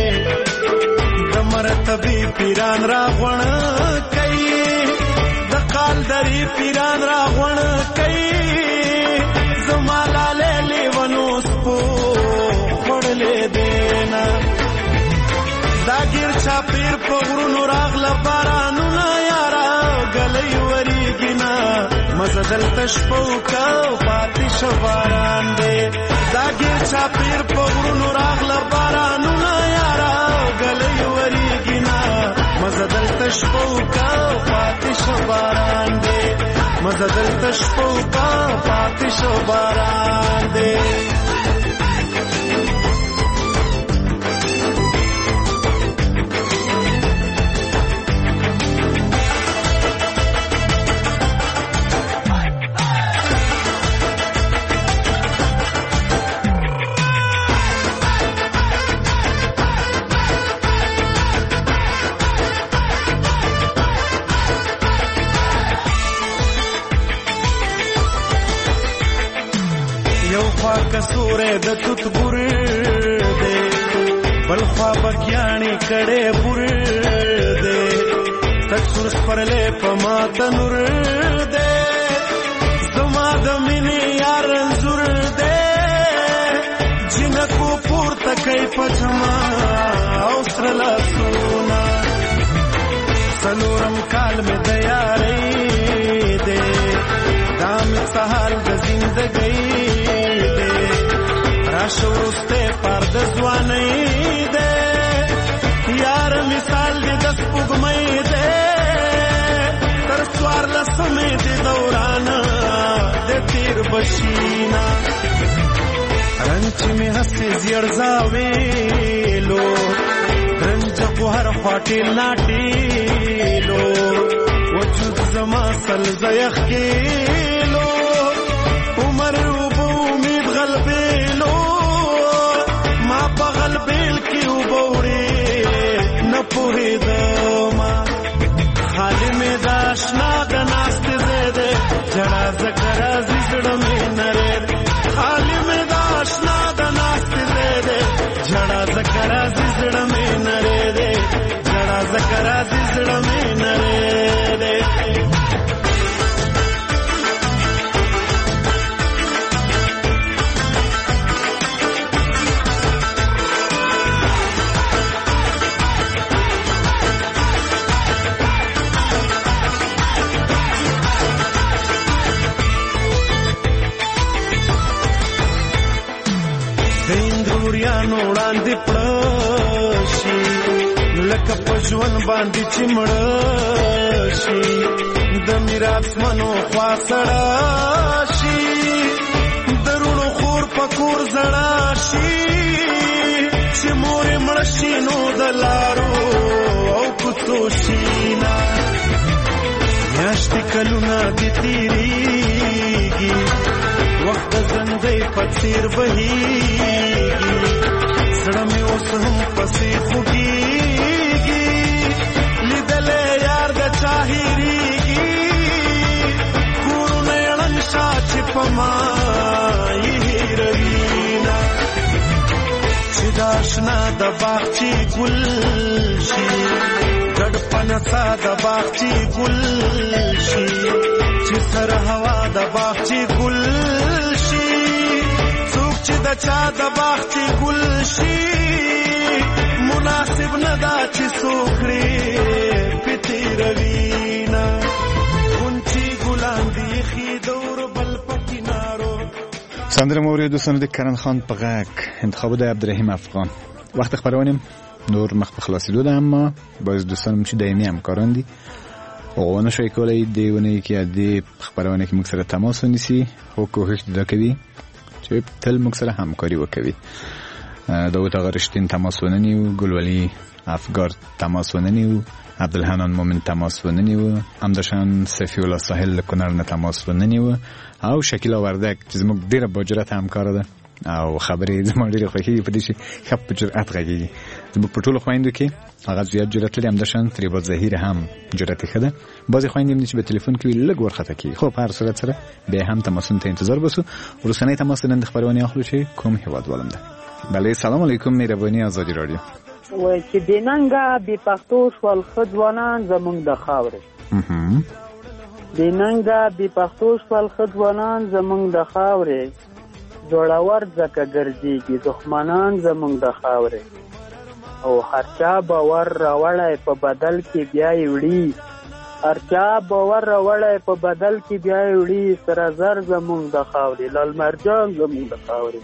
دمرتبی پیران را غون کئی دقال دری پیران را غون کئی زمالا لیلی ونوس پو خوڑلے دینا داگیر چا پیر پغرونو راغل بارانونا یارا گلی وریگینا مزدل تشپوکا پاتی شواران دے داگیر چا پیر پغرونو راغل بارانونا یارا گلی وریگینا مزدل تشپوکا پاتی شواران دے مزدل تشپوکا پاتی شواران دے کسوره د توت ګور دے بل خوا بکیانی کڑے پور دے تک سرس پرلے پما تنور دے زما د مینې یار زور دے جنکو پور تکای پچما او سرلا سونا سلورم کال میں دیاری دے دام سحال د زندگی راشوسته پرد ځواني دے یار مثال دې د سپوږمۍ دے تر څوار لسمې دې دوران دې تیر بشینا رنچ می هستی زیر زاویلو رنج کو هر خاطر ناټیلو وجود زما سل زیخ کیلو عمر وبو امید غلبیلو ما بغل بیل کی وبوړي نه پوهیدم خالی می داشنا د ناست زده جړه ذکر زړه می نره خالی می داشنا د ناست زده جړه ذکر زړه می نره جړه ذکر زړه می نره یانو وړاندې پړشي لکه پښون باندې چمړشي د میراث منو خواصړه شي درونو خور پکور زړه شي چې مور مړشي نو د لارو او کوڅو شینا میاشتې کلونه دې تیریږي وخت زندې پڅیر بهیږي زړه مې اوس هم پسې خوږېږي لیدلې یار د چا هېرېږي کورونه یې ړنګ شا چې په ما یې هېروینه چې دا شنه د باغچې ګل شي ګډ پنڅه د باغچې ګل شي چې سره هوا د باغچې ګل شي څوک چې د چا د باغچې ګل شي مناسب نه دا چې څوکړې پې تېروینه غونچې ګلان دي ایښي د اوربل په کنارو. سندره مورد دوستان د کرن خان په غږ انتخاب د عبدالرحیم افغان. وقت خبرونیم نور مخ په خلاصېدو ده، اما باز دوستانم چې دایمي همکاران دي او نشوي کولای دیونه کې د خبرونه کې موږ سره تماس ونیسي او کوښښ دا کوي چې تل موږ سره همکاري وکړي. داوود آقا رشتین تماس ونیو، ګلولی افگار تماس ونیو، عبدالحنان مومن تماس ونیو، همداشان صفی الله ساحل کنر نه تماس ونیو او شکیلا وردک چې زموږ ډیره باجرات همکار ده او خبرې زموږ ډیره خوښي په دې چې خپ په جرأت غږیږي. زموږ په ټولو خويندو کې هغه زیات جرأت لري، همداشان فریبا ظهیر هم جرأت خده. بعضی خويندې چې په ټلیفون کې لږ ورخته کی. خو په هر صورت سره به هم تماسونه ته انتظار وسو. ورسنۍ تماس نن خبرونه اخلو چې کوم هیواد ولم ده. بله سلام علیکم، مهرباني آزادی رادیو. وای چې بیننګا بي پښتو شول خدوانان زمونږ د خاورې. بیننګا بي پښتو شول خدوانان زمونږ د خاورې، جوړاور ځکه ګرځيږي دښمنان زمونږ د خاورې، او هرچا باور راوړی په بدل کې بیا یې وړي، هرچا باور راوړی په بدل کې بیا یې وړي، سره زر زمونږ د خاورې، لال مرجان زمونږ د خاورې،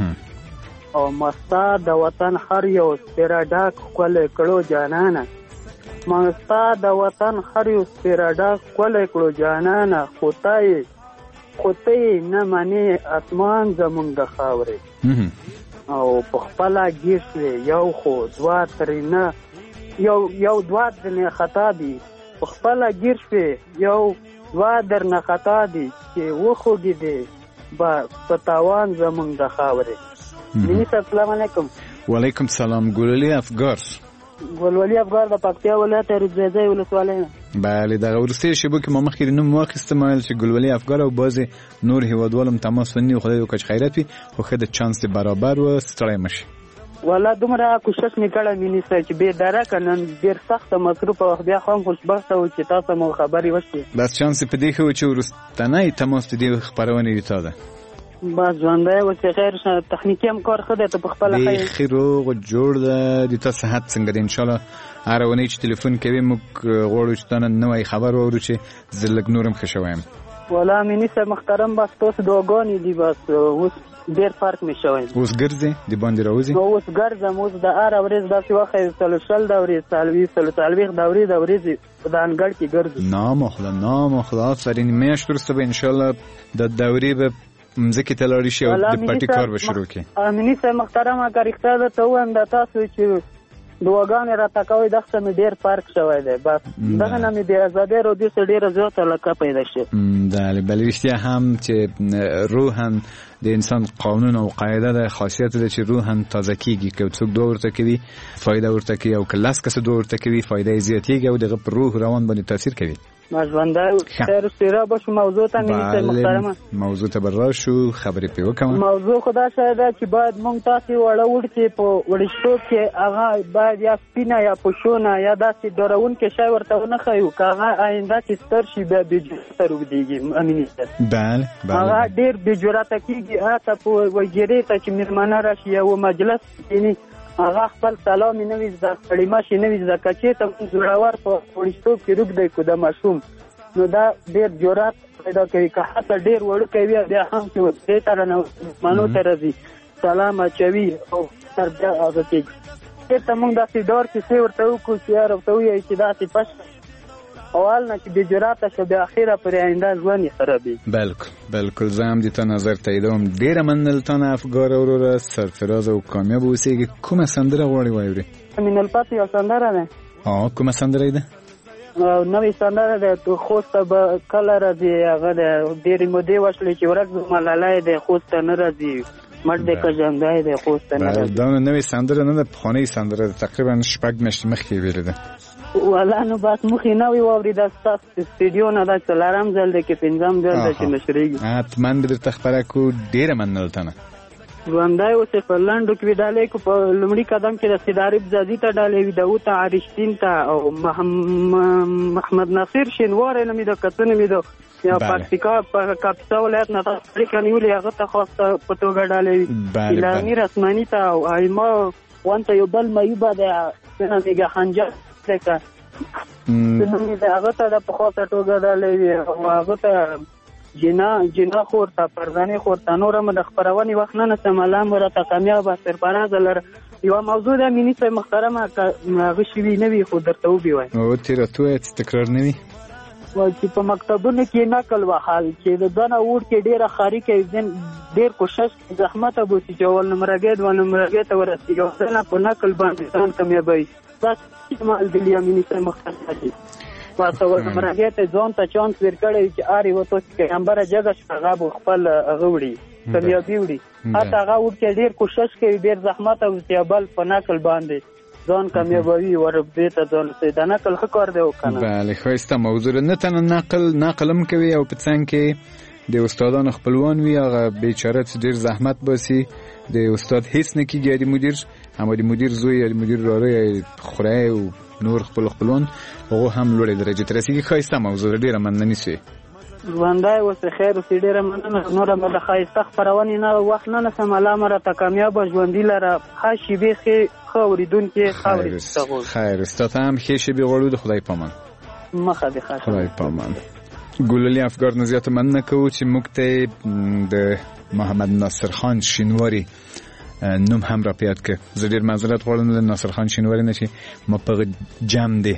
او مستا د وطن هر یو سپیره ډاک ښکلی کړو جانانه، مستا د وطن هر یو سپیره ډاک ښکلی کړو جانانه، خو ته یې نه منې اسمان زمونږ د خاورې، او په خپله ګیر شوې یو خو دوه ترېنه یو دوه درنه خطا دي، په خپله ګیر شوې یو دوه درنه خطا دي چې وخوږېدې په تاوان زمونږ د خاورې. مینی صاحب سلام علیکم. وعلیکم سلام. ګلولی افگار. ګلولی افگار د پکتیا ولایت رودزی ولسوالۍ نه. بله دغه وروستۍ شیبو کې ما مخکې نوم واخیسته مایل چې ګلولی افگار او بعضې نور هیوادوالم تماس ونیو. خدای وکړه چې خیرات وي خو ښه د چانس برابر و ستړی مه شي. والله دومره کوشش مې کړی مینی صاحب چې بې درکه نن ډېر سخته مصروفه وخت بیا خو هم خوشبخته و چې تاسو مو خبرې وشوې. بس چانس یې په دې ښه و چې وروستنی تماس د دې خپرونې د تا ده. بس ژوندی اوسې خیر، تخنیکي هم کار ښه دی، ته په خپله ښه یې. بیخي روغ جوړ ده. د تا صحت څنګه دی؟ انشاءالله هر اونۍ چې تلیفون کوي موږ غواړو چې تا نه نوی خبر واورو چې زه لږ نور هم ښه شوی یم. والله میني صاحب محترم، بس تاسو دعاګانې دي، بس اوس ډېر فرق مې شوی. اوس ګرځې د باندې راوځې؟ اوس ګرځم، اوس د هره ورځ داسې وخت شل دورې څلوېښت دورې د ورځې په د انګړ کې ګرځو. نامخله آفرین. میاشت وروسته به انشاءالله د دورې به مځکې ته لاړې شي او د پټي کار به شروع کړي. میني صاحب محترمه که رښتیا درته ووایم د تاسو چې دعاګانې راته کوئ دغسې مې ډېر فرق شوی دی. بس دغه نه مې د ازادۍ رادیو څخه ډېره زیاته علاقه پیدا شوې. بله رښتیا هم چې روحاً د انسان قانون او قاعده ده، خاصیت ده چې روحاً تازه کېږي. که څوک دعا ورته کوي فایده ورته کوي، او که 10 کسه دعا ورته کوي فایده یې زیاتېږي او دغه پر روح روان باندې تاثیر کوي. ژوندی خیر سیره باشو. موضوع ته میني صاحب محترمه، موضوع ته به راشو، خبرې پرې وکړم. موضوع خو دا شی ده چې باید موږ تاسې واړه وړکې په وړشتوب کې هغه باید یا سپینه یا پشونه یا داسې ډارونکي شی ورته ونه ښیو، که هغه آینده کې ستر شي بیا بې جرأته روږدېږي. میني صاحب بله هغه ډېر بې جرأته کېږي. هلته په وګیرې ته چې مېلمانه راشي یا و مجلس کښېني هغه خپل سلام یې نه وي زده، کلمه شي نه وي زده. که چېرته موږ زړور په وړشتوب کې روږدی کړو د ماشوم، نو دا ډېر جرأت پیدا کوي. که حتی ډېر وړوکی وي بیا هم چې دې ته رانه مېلمنو ته راځي سلام اچوي او سر بیا هغه کېږي. چېرته موږ داسې ډار کیسې ورته وکړو چې یار ورته ووایي چې داسې پش اول نه چې بې جرأته شو بیا اخره پرې آینده ژوند یې خرابېږي. بالکل زه هم د تا نظر تاییدوم. ډېره مننه تا نه افګار وروره، سرفراز او کامیاب اوسېږي. کومه سندره غواړې واورې؟ من الفتح یو سندره ده. کومه سندره ده؟ نوې سندره ده. خوست ته به کله راځي؟ هغه ده ډېرې مودې وشولې چې ورک زما لالی دی خوست ته نه راځي. مړ دې کجندای دې خوست نه دا نوې سندره نه ده، پخوانۍ سندره تقریبا 6 میاشتې مخکې ویلې ده. ولا نو بس مخې نه وی واورېده ستاسو سټډیو نه دا څلورم ځل دی کې پنځم ځل دی چې نشریږي. حتما به درته خبره کو، ډېره مننه تنه ژوندی اوسې په لنډو کې ډالۍ کو. په لومړي قدم کې د سیدارب زادي ته ډالۍ وي، داود ته عارشتین ته او محمد ناصر شینواری نه مې د کتنې مې د یا پکتیکا په کاپیسا ولایت نه تاسو اړیکه نیولې، هغه ته خاصه په توګه ډالۍ وي. ایلاني رسماني ته او ایما وانته یو بل میوبه د میګا خنجر څخه نو هغه ته د په خاصه توګه ډالۍ وي، او هغه ته جنا خور ته پرځاني خور ته نور هم د خبرونې وخت نه نسم الله مرته کامیابه سرپرست لر یو موضوع د مینیسټر محترمه هغه شوي نه وي خو درته وبي وای او تیر ته تکرار نه وي چې په مکتبونو کې نقل وحال چې د دنه وړ کې ډیره خاري کې ډیر کوشش زحمت ابو چې جوړ نمرګید و نمرګید ته ورسېږي نه په نقل باندې ځان کامیابی تاسو مال د مینیسټر محترمه واسه ورمرګه ته ځون ته چانس ورکړی چې آری وته چې امبره جګه شغه خپل غوړي کامیابی وړي هغه هغه ورته ډیر کوشش کوي، ډیر زحمت او استقبال په نقل باندې ځان کامیابی وربې ته ځان ته د نقل خکار دی وکنه. بله خوسته موضوع نه تن نقلم کوي او په څنګه کې د استادانو خپلوان وی، هغه بیچاره ډیر زحمت باسي، د استاد هیڅ نه کیږي، د مدیر هم د مدیر زوی د مدیر راره خوره او نور خپلوان هغه هم لوړې درجه ته رسیدي. خایسته موضوع ډیره مننه نیسي ژوندی اوسې خیر اوسې ډیره مننه. نور به د خایسته خپرونې نه وخت نه نسم الله مرته کامیابه ژوندي لره ښه شیبې ښې ښه اورېدونکي ښه اورېدونکي خیر ستا هم ښې شیبې غواړو د خدای پامان مخه دې ښه خدای پامان. ګلالي افګار نه زیاته مننه کوو چې موږ ته د محمد ناصر خان شینواری نوم هم را پیاد که. زه ډیر معذرت غواړم د ناصر خان شینواری نه چې ما په جام دی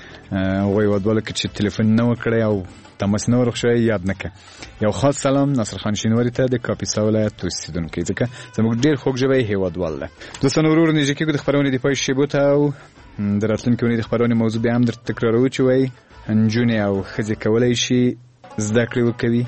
هغوی ودواله که چې تلیفون نه وکړی او تماس نه ورخښی یاد نه که. یو خاص سلام ناصر خان شینواری ته د کاپیسا ولایت اوسیدونکی، ځکه زموږ ډیر خوږ ژبی هیوادوال ده. دوستانو ورور نږدې کېږو د خپرونې د پای شیبو ته او د راتلونکې اونۍ د خپرونې موضوع بیا هم درته تکرارو چې وایي نجونې او ښځې کولی شي زده کړې وکوي،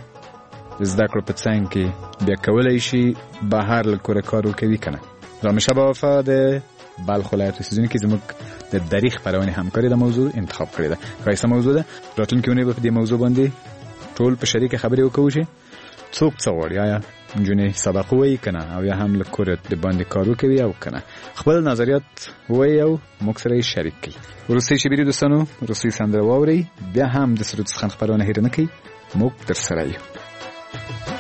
زده کړو په څنګ کې بیا کولی شي بهر له کوره کار وکوي که نه. رامشه با وفا د بلخ ولایت اوسیدونکي زموږ د دریغ خپرونې همکاري د موضوع انتخاب کړې ده. ښایسته موضوع ده. راتلونکې اونۍ به په دې موضوع باندې ټول په شریکه خبرې وکړو چې څوک څه غواړي، آیا نجونې سبق ووایي که نه، او یا هم له کوره د باندې کار وکوي او که نه. خپل نظریات ووایي او موږ سره یې شریک کړي. وروستۍ شیبې دوستانو وروستۍ سندره واورئ، بیا هم د سرود سخن خپرونه هېره نه کړئ. موږ در سره یو.